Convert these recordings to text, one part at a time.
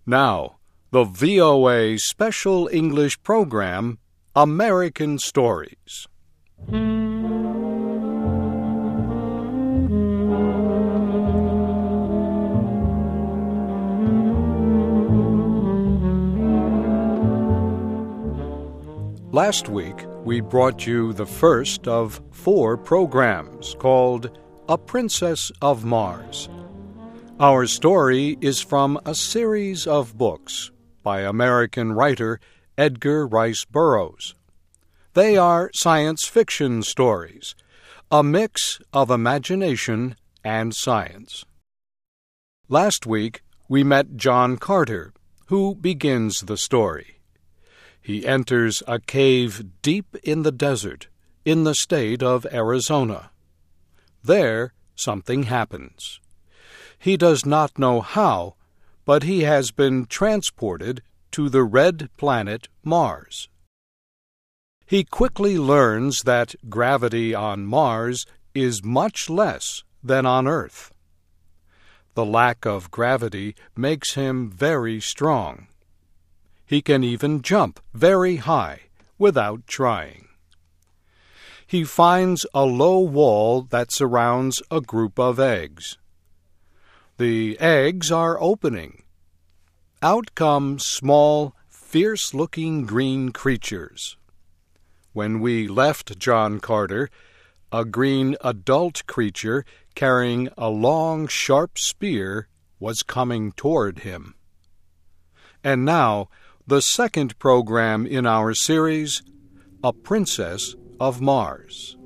Now, the VOA Special English Program, American Stories. Last week, we brought you the first of 4 programs called A Princess of Mars. Our story is from a series of books by American writer Edgar Rice Burroughs. They are science fiction stories, a mix of imagination and science. Last week, we met John Carter, who begins the story. He enters a cave deep in the desert in the state of Arizona. There, something happens. He does not know how, but he has been transported to the red planet Mars. He quickly learns that gravity on Mars is much less than on Earth. The lack of gravity makes him very strong. He can even jump very high without trying. He finds a low wall that surrounds a group of eggs. The eggs are opening. Out come small, fierce-looking green creatures. When we left John Carter, a green adult creature carrying a long, sharp spear was coming toward him. And now, the second program in our series, A Princess of Mars.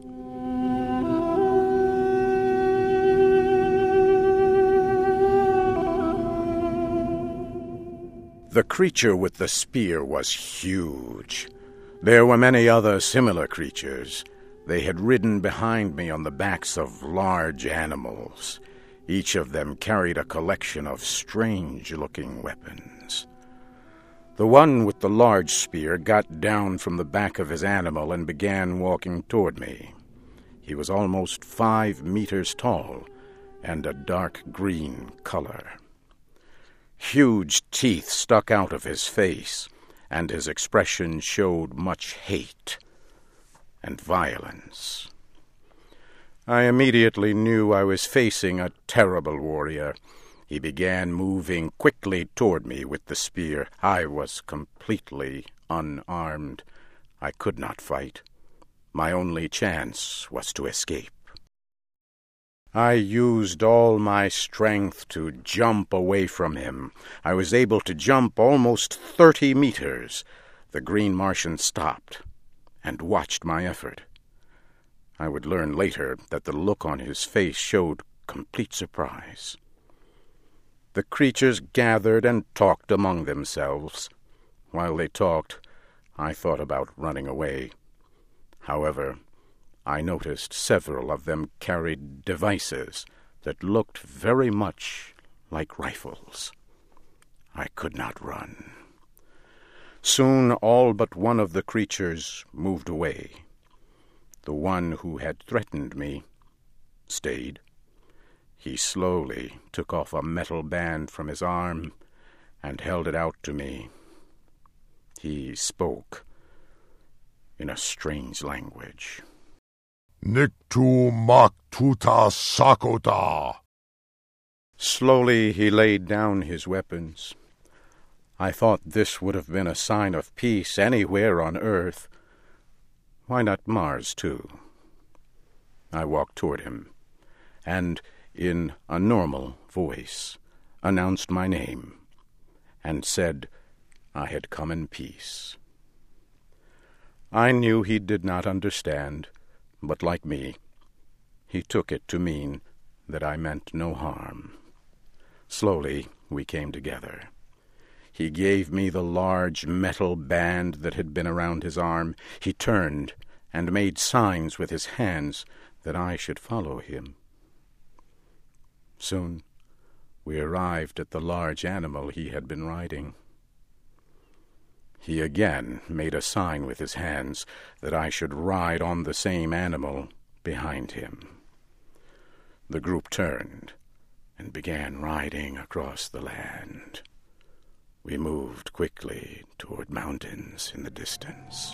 The creature with the spear was huge. There were many other similar creatures. They had ridden behind me on the backs of large animals. Each of them carried a collection of strange-looking weapons. The one with the large spear got down from the back of his animal and began walking toward me. He was almost 5 meters tall and a dark green color. Huge teeth stuck out of his face, and his expression showed much hate and violence. I immediately knew I was facing a terrible warrior. He began moving quickly toward me with the spear. I was completely unarmed. I could not fight. My only chance was to escape. I used all my strength to jump away from him. I was able to jump almost 30 meters. The Green Martian stopped and watched my effort. I would learn later that the look on his face showed complete surprise. The creatures gathered and talked among themselves. While they talked, I thought about running away. However, I noticed several of them carried devices that looked very much like rifles. I could not run. Soon all but one of the creatures moved away. The one who had threatened me stayed. He slowly took off a metal band from his arm and held it out to me. He spoke in a strange language. Niktu maktuta sakota. Slowly he laid down his weapons. I thought this would have been a sign of peace anywhere on Earth. Why not Mars, too? I walked toward him, and in a normal voice, announced my name, and said I had come in peace. I knew he did not understand, but like me, he took it to mean that I meant no harm. Slowly we came together. He gave me the large metal band that had been around his arm. He turned and made signs with his hands that I should follow him. Soon we arrived at the large animal he had been riding. He again made a sign with his hands that I should ride on the same animal behind him. The group turned and began riding across the land. We moved quickly toward mountains in the distance.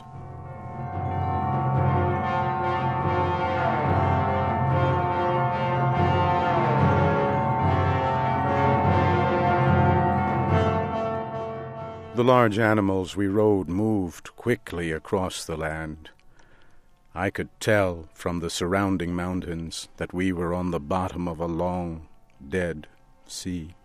The large animals we rode moved quickly across the land. I could tell from the surrounding mountains that we were on the bottom of a long, dead sea.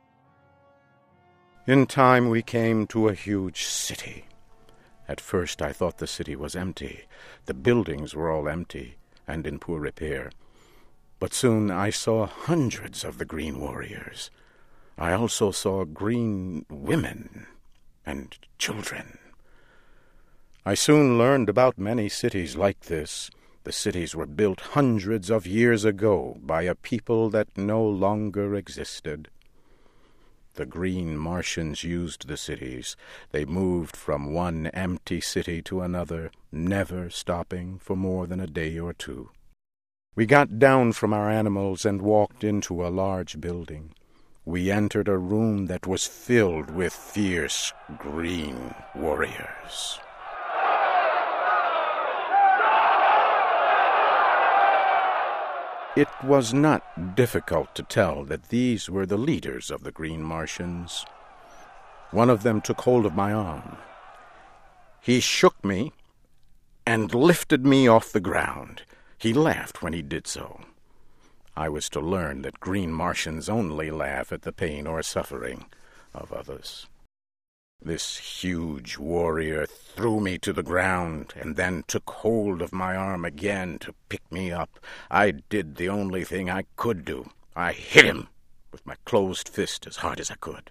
In time we came to a huge city. At first I thought the city was empty. The buildings were all empty and in poor repair. But soon I saw hundreds of the green warriors. I also saw green women and children. I soon learned about many cities like this. The cities were built hundreds of years ago by a people that no longer existed. The green Martians used the cities. They moved from one empty city to another, never stopping for more than a day or two. We got down from our animals and walked into a large building. We entered a room that was filled with fierce green warriors. It was not difficult to tell that these were the leaders of the green Martians. One of them took hold of my arm. He shook me and lifted me off the ground. He laughed when he did so. I was to learn that green Martians only laugh at the pain or suffering of others. This huge warrior threw me to the ground and then took hold of my arm again to pick me up. I did the only thing I could do. I hit him with my closed fist as hard as I could.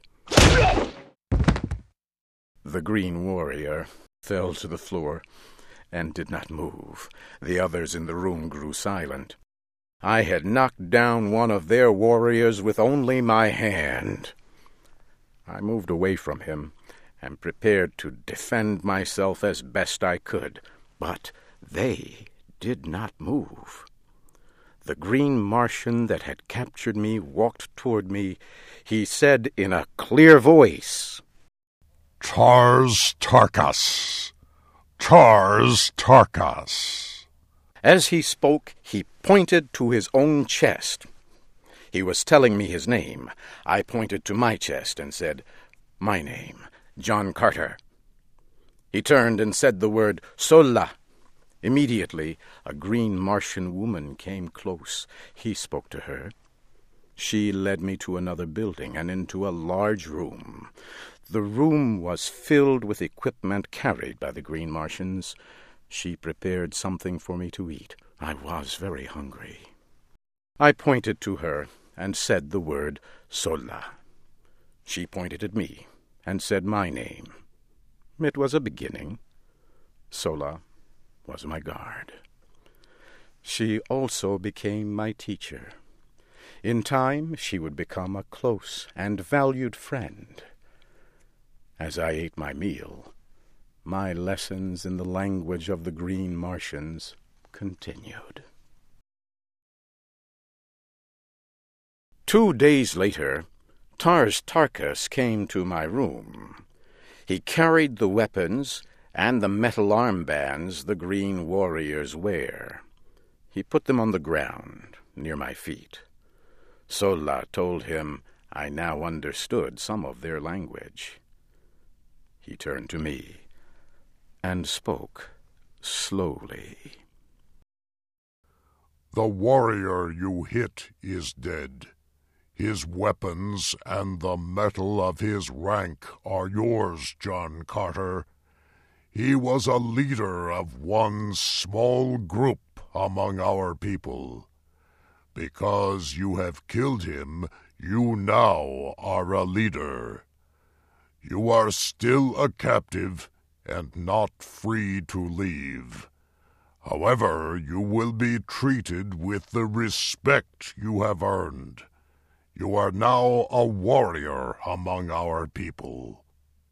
The green warrior fell to the floor and did not move. The others in the room grew silent. I had knocked down one of their warriors with only my hand. I moved away from him and prepared to defend myself as best I could, but they did not move. The green Martian that had captured me walked toward me. He said in a clear voice, "Tars Tarkas! Tars Tarkas!" As he spoke, he pointed to his own chest. He was telling me his name. I pointed to my chest and said, "My name, John Carter." He turned and said the word, "Sola." Immediately, a green Martian woman came close. He spoke to her. She led me to another building and into a large room. The room was filled with equipment carried by the green Martians. She prepared something for me to eat. I was very hungry. I pointed to her and said the word Sola. She pointed at me and said my name. It was a beginning. Sola was my guard. She also became my teacher. In time, she would become a close and valued friend. As I ate my meal, my lessons in the language of the green Martians continued. 2 days later, Tars Tarkas came to my room. He carried the weapons and the metal armbands the green warriors wear. He put them on the ground near my feet. Sola told him I now understood some of their language. He turned to me and spoke slowly. "The warrior you hit is dead. His weapons and the metal of his rank are yours, John Carter. He was a leader of one small group among our people. Because you have killed him, you now are a leader. You are still a captive and not free to leave. However, you will be treated with the respect you have earned. You are now a warrior among our people."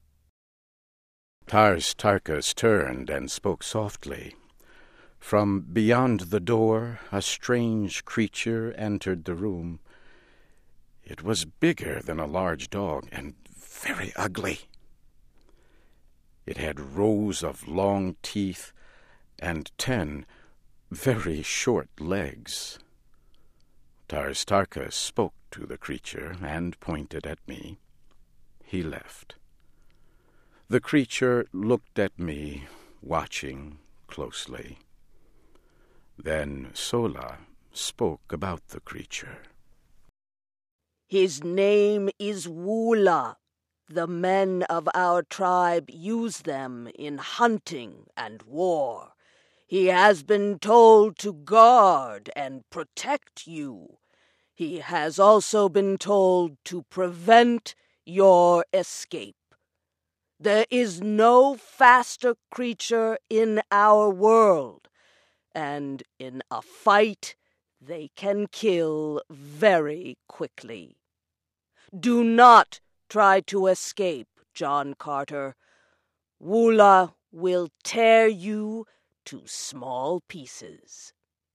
Tars Tarkas turned and spoke softly. From beyond the door, a strange creature entered the room. It was bigger than a large dog and very ugly. It had rows of long teeth and 10 very short legs. Tarstarchus spoke to the creature and pointed at me. He left. The creature looked at me, watching closely. Then Sola spoke about the creature. His name is Woola. The men of our tribe use them in hunting and war. He has been told to guard and protect you. He has also been told to prevent your escape. There is no faster creature in our world, and in a fight they can kill very quickly. Do not try to escape, John Carter. Woola will tear you to small pieces.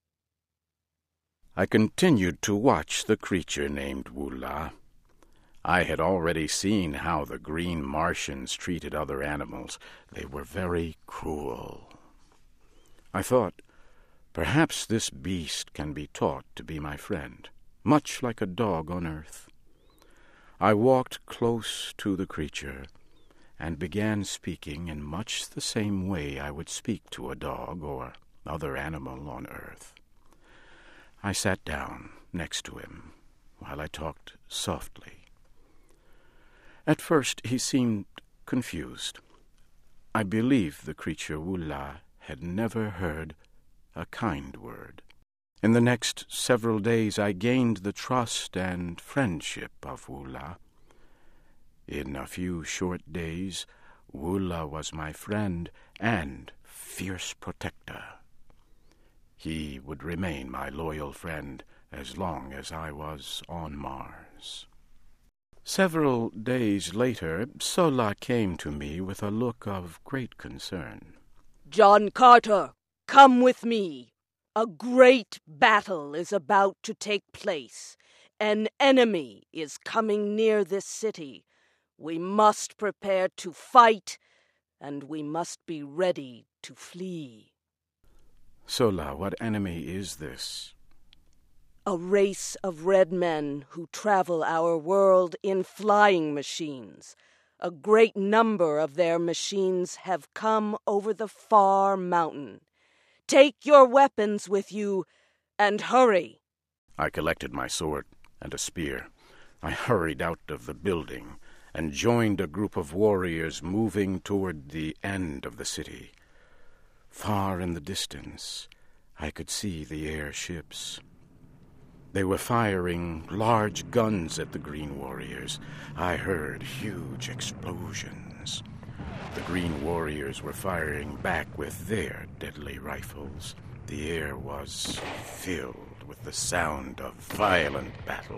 I continued to watch the creature named Woola. I had already seen how the green Martians treated other animals. They were very cruel. I thought, perhaps this beast can be taught to be my friend, much like a dog on earth. I walked close to the creature and began speaking in much the same way I would speak to a dog or other animal on earth. I sat down next to him while I talked softly. At first he seemed confused. I believe the creature Woola had never heard a kind word. In the next several days I gained the trust and friendship of Woola. In a few short days, Woola was my friend and fierce protector. He would remain my loyal friend as long as I was on Mars. Several days later, Sola came to me with a look of great concern. John Carter, come with me. A great battle is about to take place. An enemy is coming near this city. We must prepare to fight, and we must be ready to flee. Sola, what enemy is this? A race of red men who travel our world in flying machines. A great number of their machines have come over the far mountain. Take your weapons with you, and hurry. I collected my sword and a spear. I hurried out of the building and joined a group of warriors moving toward the end of the city. Far in the distance, I could see the airships. They were firing large guns at the Green Warriors. I heard huge explosions. The Green Warriors were firing back with their deadly rifles. The air was filled with the sound of violent battle.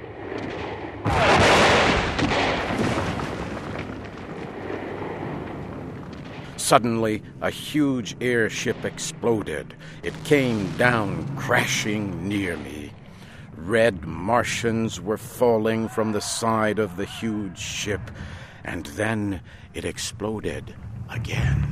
Suddenly, a huge airship exploded. It came down crashing near me. Red Martians were falling from the side of the huge ship, and then it exploded again.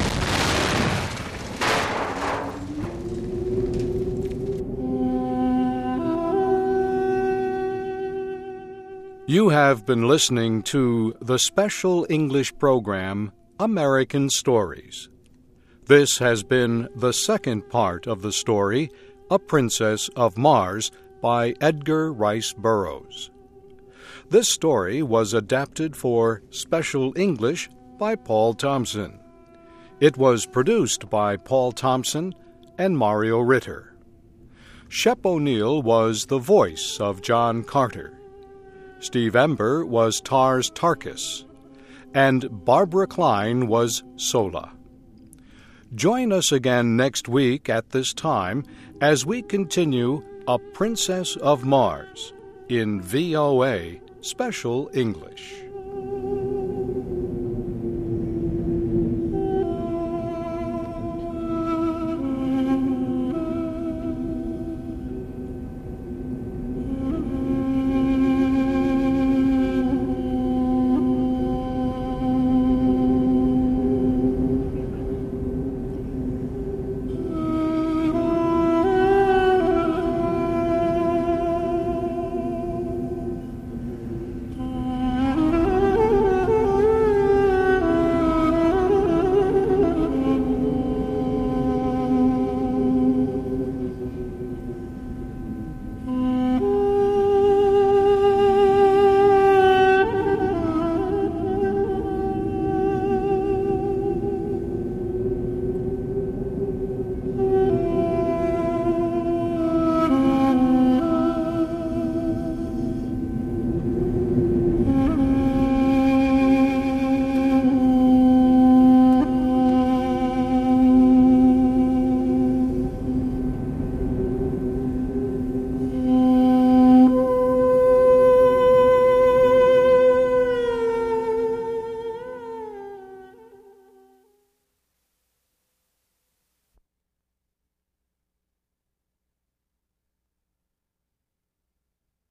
You have been listening to the special English program, American Stories. This has been the second part of the story, A Princess of Mars, by Edgar Rice Burroughs. This story was adapted for Special English by Paul Thompson. It was produced by Paul Thompson and Mario Ritter. Shep O'Neill was the voice of John Carter. Steve Ember was Tarstarchus, and Barbara Klein was Sola. Join us again next week at this time as we continue A Princess of Mars in VOA Special English.